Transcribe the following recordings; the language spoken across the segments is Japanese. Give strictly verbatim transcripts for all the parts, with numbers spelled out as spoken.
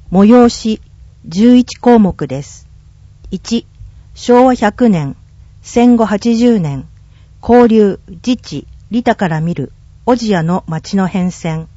催しじゅういちこうもくです。いち、しょうわひゃくねん、戦後はちじゅうねん、交流、自治、利他から見る、小千谷の町の変遷。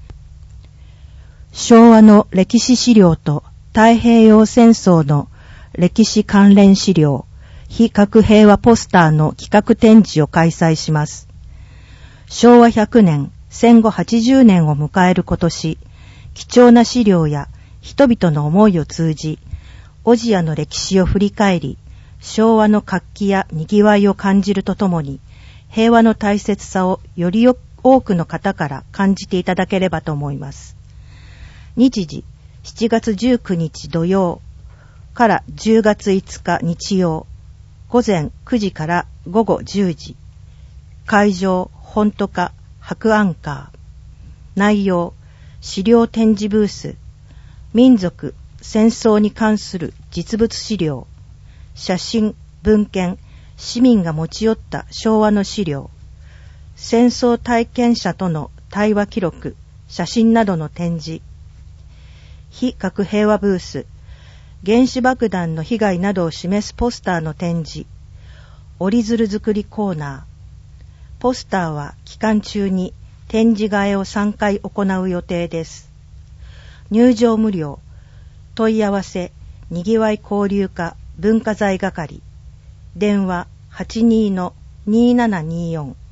昭和の歴史資料と太平洋戦争の歴史関連資料、非核平和ポスターの企画展示を開催します。昭和ひゃくねん、戦後はちじゅうねんを迎える今年、貴重な資料や人々の思いを通じ、小千谷の歴史を振り返り、昭和の活気や賑わいを感じるとともに、平和の大切さをより多くの方から感じていただければと思います。日時、しちがつじゅうくにち土曜からじゅうがついつか日曜、午前くじから午後じゅうじ。会場、本都課、博アンカー。内容、資料展示ブース、民族、戦争に関する実物資料、写真、文献、市民が持ち寄った昭和の資料、戦争体験者との対話記録、写真などの展示、非核平和ブース、原子爆弾の被害などを示すポスターの展示、折り鶴作りコーナー。ポスターは期間中に展示替えをさんかい行う予定です。入場無料。問い合わせ、にぎわい交流課文化財係。電話 はちにーのにーななにーよん。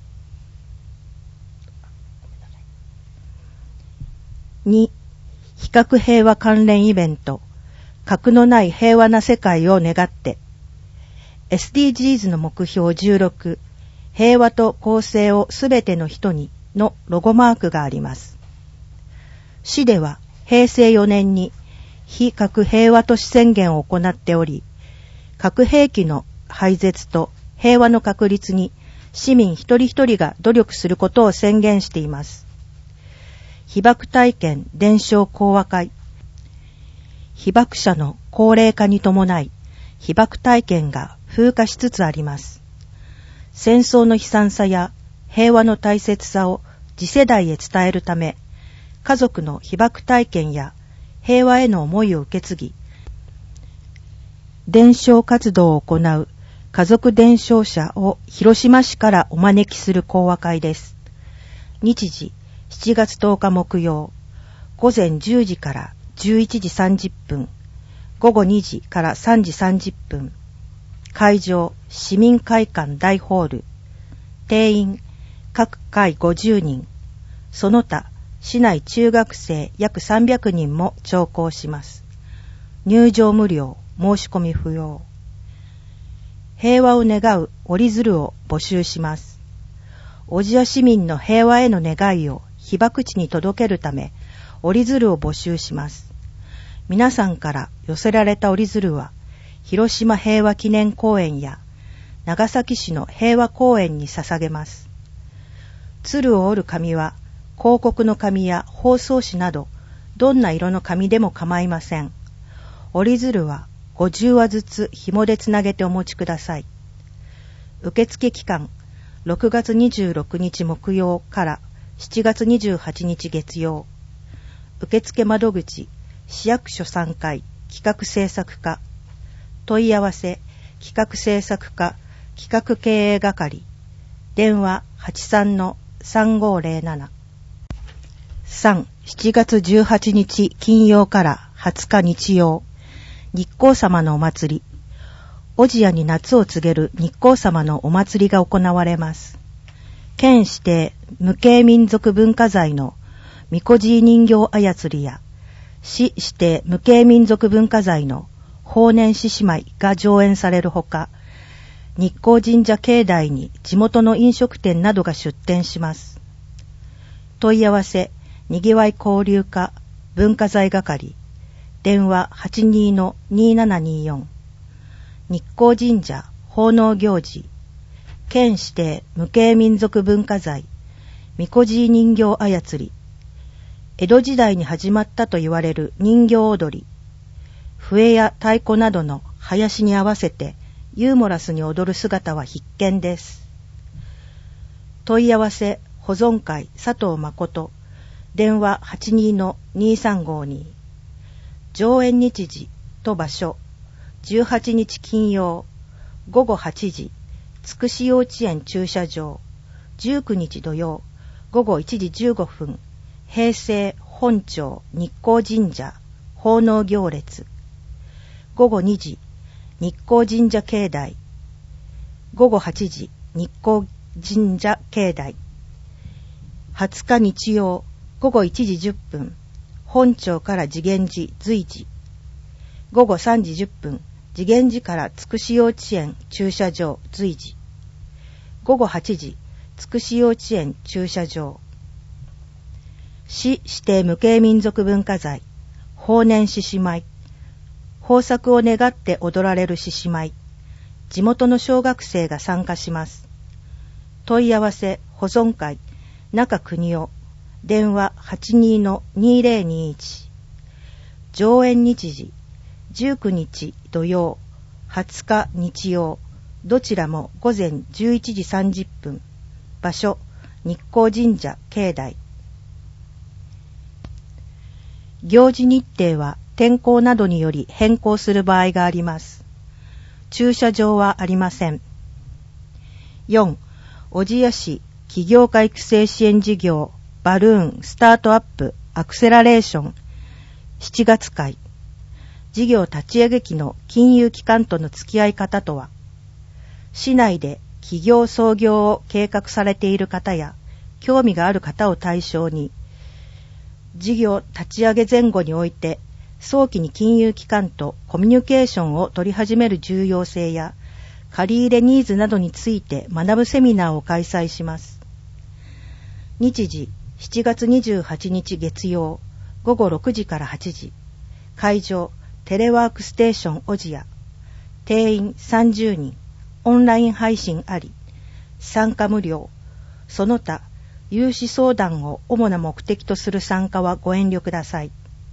に、非核平和関連イベント、核のない平和な世界を願って、エスディージーズ の目標じゅうろく、平和と公正をすべての人にのロゴマークがあります。市ではへいせいよねんに非核平和都市宣言を行っており、核兵器の廃絶と平和の確立に市民一人一人が努力することを宣言しています。被爆体験伝承講話会。被爆者の高齢化に伴い、被爆体験が風化しつつあります。戦争の悲惨さや平和の大切さを次世代へ伝えるため、家族の被爆体験や平和への思いを受け継ぎ、伝承活動を行う家族伝承者を広島市からお招きする講話会です。日時、しちがつとおか木曜、午前じゅうじからじゅういちじさんじゅっぷん、午後にじからさんじさんじゅっぷん、会場、市民会館大ホール、定員、各会ごじゅうにん、その他、市内中学生約さんびゃくにんも聴講します。入場無料、申し込み不要。平和を願う折り鶴を募集します。小千谷市民の平和への願いを被爆地に届けるため、折り鶴を募集します。皆さんから寄せられた折り鶴は、広島平和記念公園や長崎市の平和公園に捧げます。鶴を折る紙は、広告の紙や包装紙など、どんな色の紙でも構いません。折り鶴はごじゅうわずつ紐でつなげてお持ちください。受付期間、ろくがつにじゅうろくにち木曜からしちがつにじゅうはちにち月曜。受付窓口、市役所さんかい、企画制作課。問い合わせ、企画制作課、企画経営係。電話 はちさんのさんごーぜろなな。さん、しちがつじゅうはちにち金曜からはつか日曜。日光様のお祭り。小千谷に夏を告げる日光様のお祭りが行われます。県指定無形民族文化財のみこじい人形操りや、市指定無形民族文化財の法然獅子舞が上演されるほか、日光神社境内に地元の飲食店などが出店します。問い合わせ、にぎわい交流課文化財係。電話 はちにーのにーななにーよん。日光神社奉納行事。県指定無形民族文化財。みこじい人形操り。江戸時代に始まったと言われる人形踊り。笛や太鼓などの囃子に合わせてユーモラスに踊る姿は必見です。問い合わせ、保存会佐藤誠。電話 はちにーのにーさんごーにー。 上演日時と場所、じゅうはちにち金曜、ごごはちじ、つくし幼稚園駐車場、じゅうくにち土曜、ごごいちじじゅうごふん、平成本町日光神社奉納行列、ごごにじ、日光神社境内、ごごはちじ、日光神社境内、はつか日曜、ごごいちじじゅっぷん、本町から次元寺随時、ごごさんじじゅっぷん、次元寺からつくし幼稚園駐車場随時、ごごはちじ、つくし幼稚園駐車場、市指定無形民族文化財、法然獅子舞、豊作を願って踊られる獅子舞、地元の小学生が参加します。問い合わせ保存会中邦夫、電話 はちにーのにーぜろにーいち、上演日時じゅうくにち土曜、はつか日曜、どちらも午前じゅういちじさんじゅっぷん、場所日光神社境内。行事日程は天候などにより変更する場合があります。駐車場はありません。よん. 小千谷市起業家育成支援事業バルーンスタートアップアクセラレーションしちがつ会。事業立ち上げ期の金融機関との付き合い方とは、市内で起業創業を計画されている方や興味がある方を対象に、事業立ち上げ前後において早期に金融機関とコミュニケーションを取り始める重要性や借り入れニーズなどについて学ぶセミナーを開催します。日時しちがつにじゅうはちにち月曜、ごごろくじからはちじ、会場テレワークステーション小千谷、定員さんじゅうにん、オンライン配信あり、参加無料、その他融資相談を主な目的とする参加はご遠慮ください。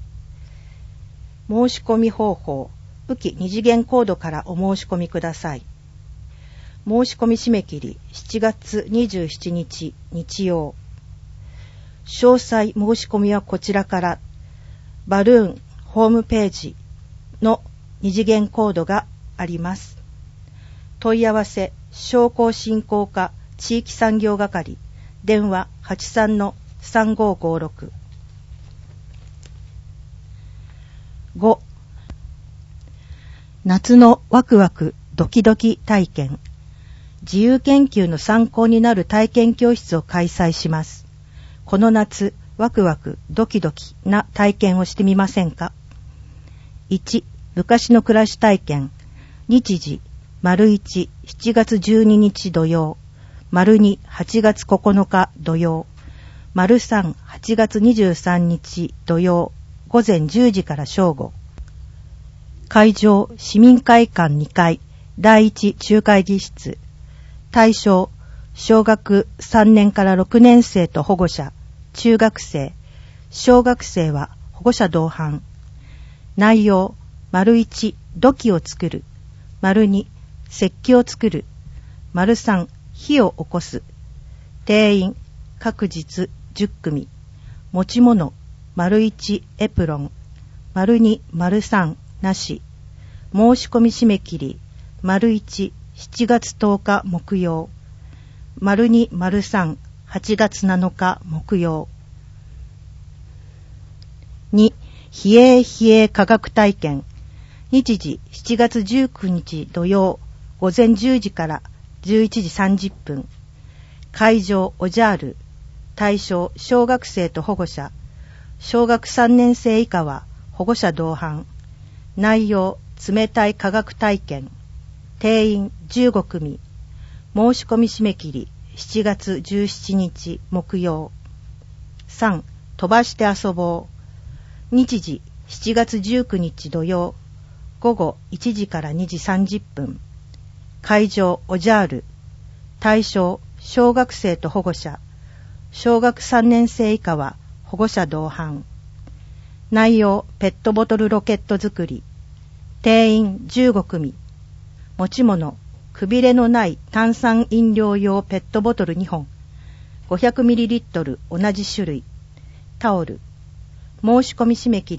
申し込み方法、武器二次元コードからお申し込みください。申し込み締め切りしちがつにじゅうしちにち日曜。詳細申し込みはこちらから、バルーンホームページの二次元コードがあります。問い合わせ商工振興課地域産業係、電話 はちさんのさんごーごーろく。ご. 夏のワクワクドキドキ体験。自由研究の参考になる体験教室を開催します。この夏、ワクワクドキドキな体験をしてみませんか？ いち. 昔の暮らし体験。日時、丸いち、しちがつじゅうににち土曜、丸に、はちがつここのか土曜、丸さん、はちがつにじゅうさんにち土曜、午前じゅうじから正午。会場、市民会館にかい、だいいち中会議室。対象、小学さんねんからろくねん生と保護者、中学生、小学生は保護者同伴。内容、丸いち、土器を作る。丸に、石器を作る。丸さん、火を起こす。定員、各日じゅっくみ。持ち物、丸いち、エプロン。丸に、丸さん、なし。申し込み締め切り、丸いち、しちがつとおか木曜。丸に、丸さん、はちがつなのか木曜。に、冷え冷え科学体験。日時しちがつじゅうくにち土曜、午前じゅうじからじゅういちじさんじゅっぷん。会場オジャール。対象小学生と保護者。小学さんねん生以下は保護者同伴。内容冷たい科学体験。定員じゅうごくみ。申し込み締め切りしちがつじゅうしちにち木曜。さん. 飛ばして遊ぼう。日時しちがつじゅうくにち土曜、午後いちじからにじさんじゅっぷん。会場オジャール。対象小学生と保護者。小学さんねん生以下は保護者同伴。内容ペットボトルロケット作り。定員じゅうごくみ。持ち物くびれのない炭酸飲料用ペットボトルにほん。ごひゃくミリリットル同じ種類。タオル。申し込み締め切り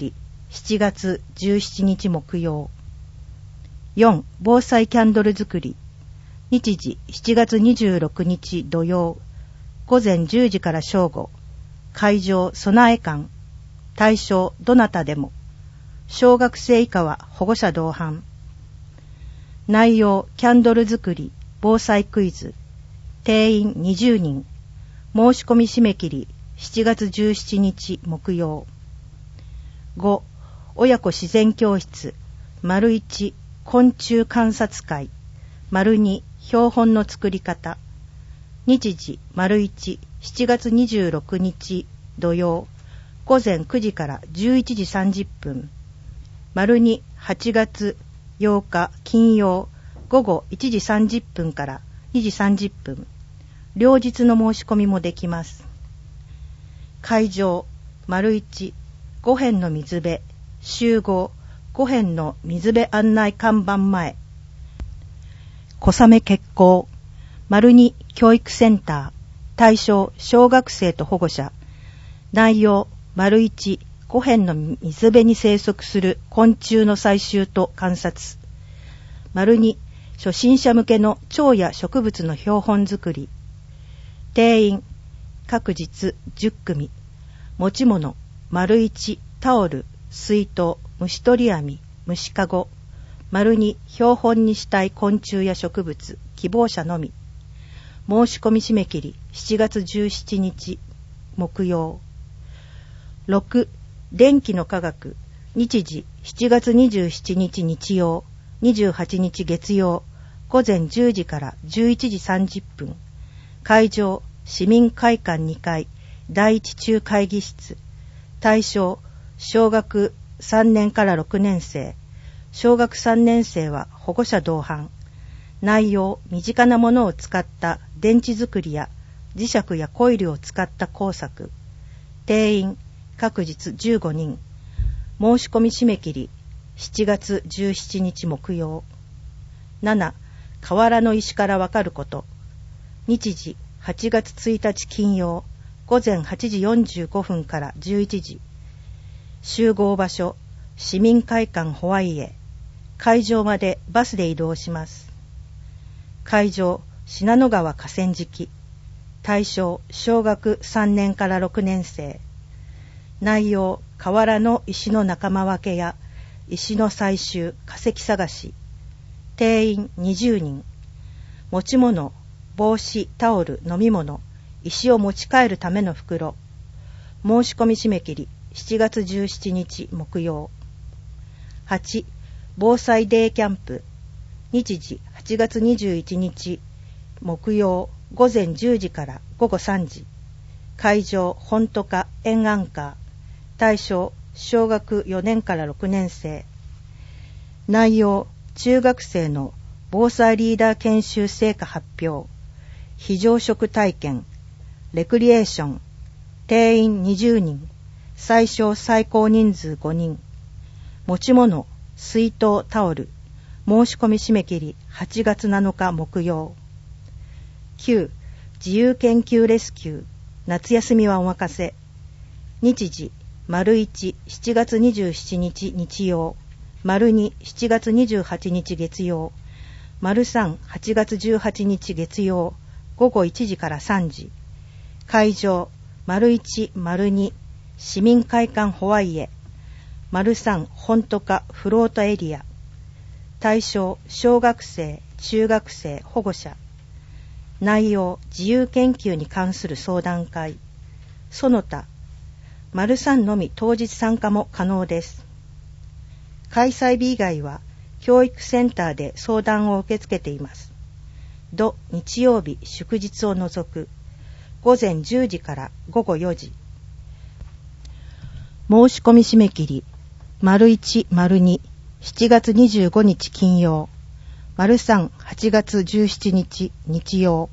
しちがつじゅうしちにち木曜。よん、防災キャンドル作り。日時しちがつにじゅうろくにち土曜。午前じゅうじから正午。会場備え館。対象どなたでも。小学生以下は保護者同伴。内容キャンドル作り、防災クイズ。定員にじゅうにん。申し込み締め切りしちがつじゅうしちにち木曜。ご、親子自然教室。丸いち、昆虫観察会。丸に、標本の作り方。日時丸いち、しちがつにじゅうろくにち土曜。午前くじからじゅういちじさんじゅっぷん。丸に、はちがつようか金曜。午後いちじさんじゅっぷんからにじさんじゅっぷん。両日の申し込みもできます。会場丸いち、ごへんの水辺。集合ごへんの水辺案内看板前。小雨決行。丸に、教育センター。対象小学生と保護者。内容丸いち、ごへんの水辺に生息する昆虫の採集と観察。丸に、初心者向けの蝶や植物の標本作り。定員各日じゅっくみ。持ち物丸いち、タオル、水筒、虫取り網、虫かご。丸に、標本にしたい昆虫や植物、希望者のみ。申し込み締め切りしちがつじゅうしちにち木曜。ろく、電気の科学。日時しちがつにじゅうしちにち日曜。にじゅうはちにち月曜。午前じゅうじからじゅういちじさんじゅっぷん。会場市民会館にかいだいいち中会議室。対象小学さんねんからろくねんせい。小学さんねんせいは保護者同伴。内容身近なものを使った電池作りや磁石やコイルを使った工作。定員各日じゅうごにん。申し込み締め切りしちがつじゅうしちにち木曜。なな、河原の石からわかること。日時はちがつついたち金曜。午前はちじよんじゅうごふんからじゅういちじ。集合場所市民会館ホワイエ。会場までバスで移動します。会場信濃川河川敷。対象小学さんねんからろくねんせい。内容河原の石の仲間分けや石の採集、化石探し。定員にじゅうにん。持ち物帽子、タオル、飲み物、石を持ち帰るための袋。申し込み締め切りしちがつじゅうしちにち木曜。はち、防災デーキャンプ。日時はちがつにじゅういちにち木曜。午前じゅうじからごごさんじ。会場本都課沿岸課。対象小学よねんからろくねんせい。内容中学生の防災リーダー研修成果発表。非常食体験。レクリエーション。定員にじゅうにん。最小最高人数ごにん。持ち物水筒、タオル。申し込み締め切りはちがつなのか木曜。きゅう、自由研究レスキュー。夏休みはお任せ。日時丸いち、しちがつにじゅうしちにち日曜。丸に、しちがつにじゅうはちにち月曜。丸さん、はちがつじゅうはちにち月曜。ごごいちじからさんじ。会場丸いち、丸に、市民会館ホワイエ。丸さん、本都課フロートエリア。対象小学生、中学生、保護者。内容自由研究に関する相談会。その他丸さんのみ当日参加も可能です。開催日以外は教育センターで相談を受け付けています。土日曜日祝日を除く午前じゅうじからごごよじ。申し込み締め切り丸いち、丸に、しちがつにじゅうごにち金曜。丸さん、はちがつじゅうしちにち日曜。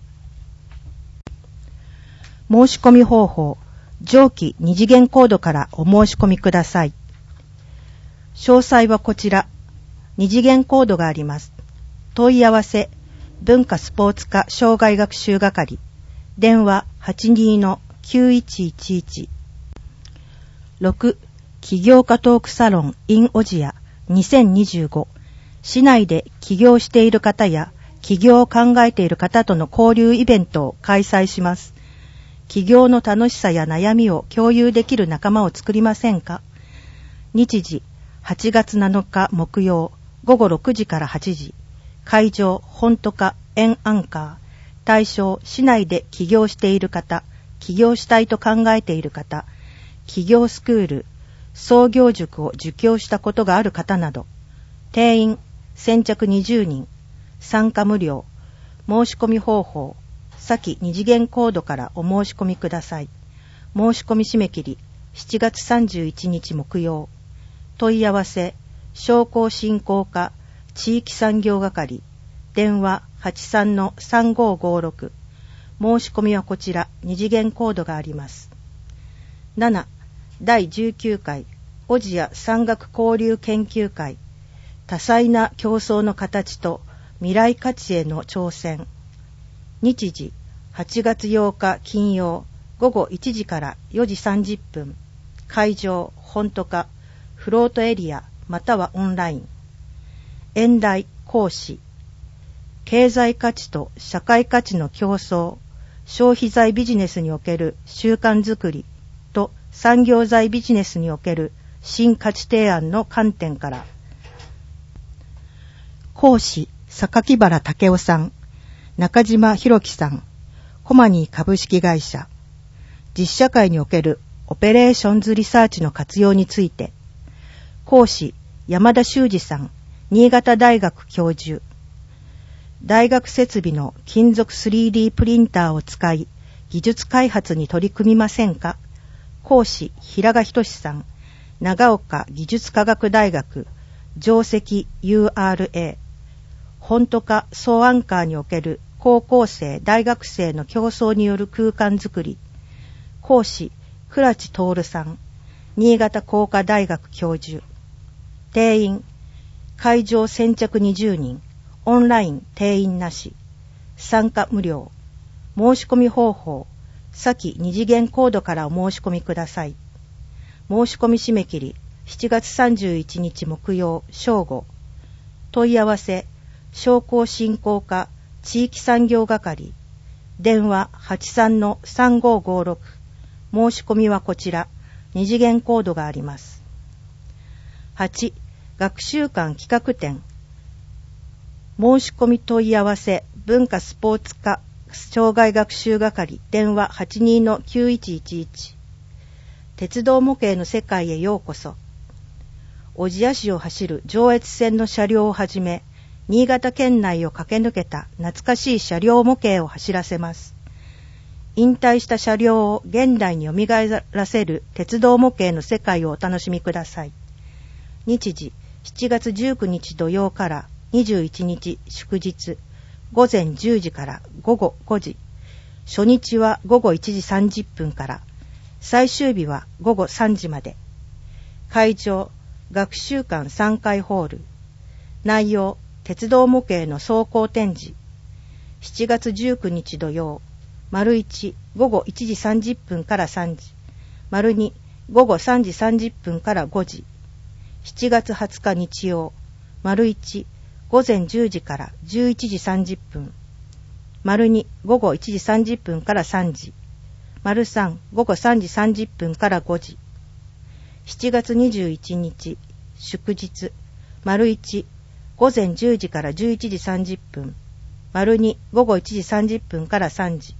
申し込み方法上記二次元コードからお申し込みください。詳細はこちら。二次元コードがあります。問い合わせ文化スポーツ科障害学習係。電話 はちにーのきゅういちいちいち。ろく、 起業家トークサロン in オジアにせんにじゅうご、市内で起業している方や起業を考えている方との交流イベントを開催します。起業の楽しさや悩みを共有できる仲間を作りませんか？日時はちがつなのか木曜ごごろくじからはちじ、会場本都課エンアンカー、対象市内で起業している方、起業したいと考えている方、起業スクール、創業塾を受講したことがある方など、定員先着にじゅうにん、参加無料、申し込み方法、先二次元コードからお申し込みください。申し込み締め切りしちがつさんじゅういちにち木曜。問い合わせ、商工振興課地域産業係、電話 はちさんのさんごーごーろく、申し込みはこちら、二次元コードがあります。なな、だいじゅうきゅうかい、オジア産学交流研究会、多彩な競争の形と未来価値への挑戦。日時、はちがつようか金曜、ごごいちじからよじさんじゅっぷん、会場、本都課、フロートエリア、またはオンライン。演題、講師。経済価値と社会価値の競争、消費財ビジネスにおける習慣づくりと産業財ビジネスにおける新価値提案の観点から。講師、榊原武雄さん、中島博樹さん、コマニー株式会社。実社会におけるオペレーションズリサーチの活用について。講師、山田修二さん、新潟大学教授。大学設備の金属 スリーディー プリンターを使い、技術開発に取り組みませんか？講師、平賀仁さん、長岡技術科学大学、上席 ユーアールエー。本都課総アンカーにおける高校生、大学生の競争による空間づくり。講師、倉地徹さん、新潟工科大学教授。定員、会場先着にじゅうにん、オンライン定員なし、参加無料。申し込み方法、先二次元コードからお申し込みください。申し込み締め切りしちがつさんじゅういちにち木曜正午。問い合わせ、商工振興課地域産業係、電話 はちさんのさんごーごーろく、申し込みはこちら、二次元コードがあります。はち、学習館企画展。申し込み問い合わせ、文化スポーツ課障害学習係、電話 はちにーのきゅういちいちいち。鉄道模型の世界へようこそ。小千谷市を走る上越線の車両をはじめ、新潟県内を駆け抜けた懐かしい車両模型を走らせます。引退した車両を現代によみがえらせる鉄道模型の世界をお楽しみください。日時、しちがつじゅうくにち土曜からにじゅういちにち祝日、ごぜんじゅうじからごごごじ。初日はごごいちじさんじゅっぷんから、最終日はごごさんじまで。会場、学習館さんかいホール。内容、鉄道模型の走行展示。しちがつじゅうくにち土曜、丸いち、ごごいちじさんじゅっぷんからさんじ。丸に、ごごさんじさんじゅっぷんからごじ。しちがつはつか日曜、丸いち、ごぜんじゅうじからじゅういちじさんじゅっぷん。丸に、ごごいちじさんじゅっぷんからさんじ。丸さん、ごごさんじさんじゅっぷんからごじ。しちがつにじゅういちにち、祝日、丸いち、ごぜんじゅうじからじゅういちじさんじゅっぷん。丸に、ごごいちじさんじゅっぷんからさんじ。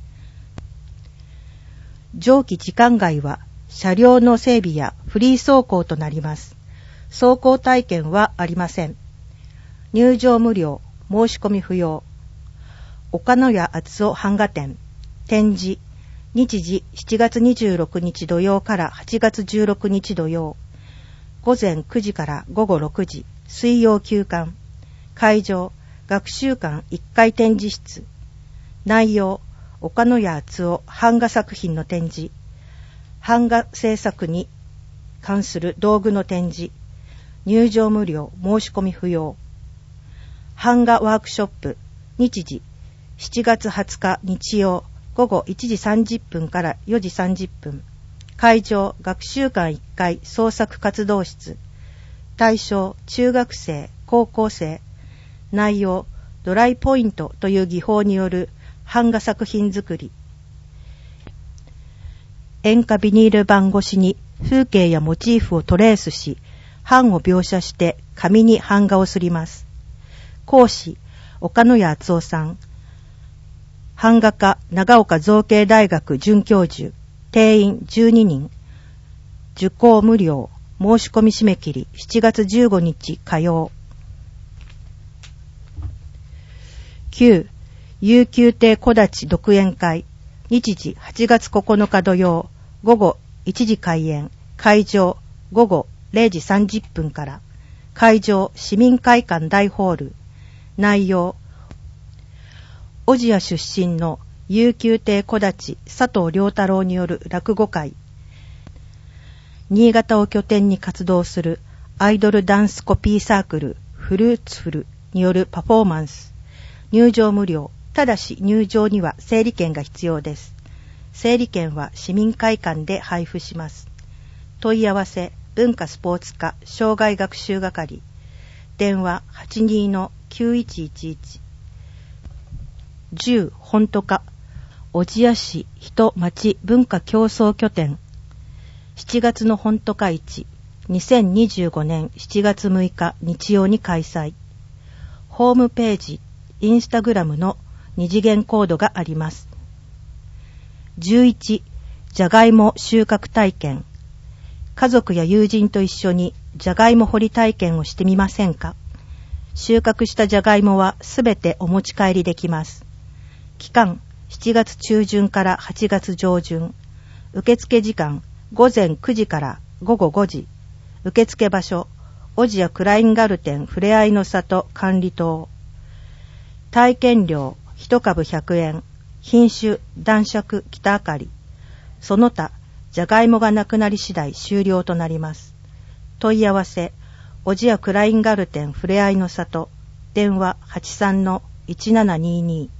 上記時間外は車両の整備やフリー走行となります。走行体験はありません。入場無料、申し込み不要。岡野谷厚夫版画展、展示、日時しちがつにじゅうろくにち土曜からはちがつじゅうろくにち土曜、ごぜんくじからごごろくじ、水曜休館。会場、学習館いっかい展示室。内容、岡野谷厚夫版画作品の展示。版画制作に関する道具の展示。入場無料、申し込み不要。版画ワークショップ、日時、しちがつはつか日曜、ごごいちじさんじゅっぷんからよじさんじゅっぷん。 会場学習館いっかい創作活動室。対象中学生、高校生。内容ドライポイントという技法による版画作品作り。塩化ビニール板越しに風景やモチーフをトレースし、版を描写して紙に版画をすります。講師岡野谷敦夫さん。版画家長岡造形大学准教授。定員じゅうににん。受講無料。申し込み締め切りしちがつじゅうごにち火曜。きゅう. 悠久亭小立独演会。日時はちがつここのか土曜。午後いちじ開演。会場午後れいじさんじゅっぷんから。会場市民会館大ホール。内容小千谷出身の悠久亭小立佐藤良太郎による落語会。新潟を拠点に活動するアイドルダンスコピーサークルフルーツフルによるパフォーマンス。入場無料。ただし入場には整理券が必要です。整理券は市民会館で配布します。問い合わせ文化スポーツ課障害学習係。電話 はちにーのきゅういちいちいち。じゅう本当か小千谷市人町文化競争拠点。しちがつの本当か市にせんにじゅうごねんしちがつむいか日曜に開催。ホームページインスタグラムの二次元コードがあります。じゅういちじゃがいも収穫体験。家族や友人と一緒にじゃがいも掘り体験をしてみませんか。収穫したじゃがいもはすべてお持ち帰りできます。期間しちがつちゅうじゅんからはちがつじょうじゅん。受付時間ごぜんくじからごごごじ。受付場所小千谷クラインガルテンふれあいの里管理棟。体験料いちかぶひゃくえん。品種男爵北あかり。その他じゃがいもがなくなり次第終了となります。問い合わせ小千谷クラインガルテンふれあいの里。電話 はちさんのいちななにーにー。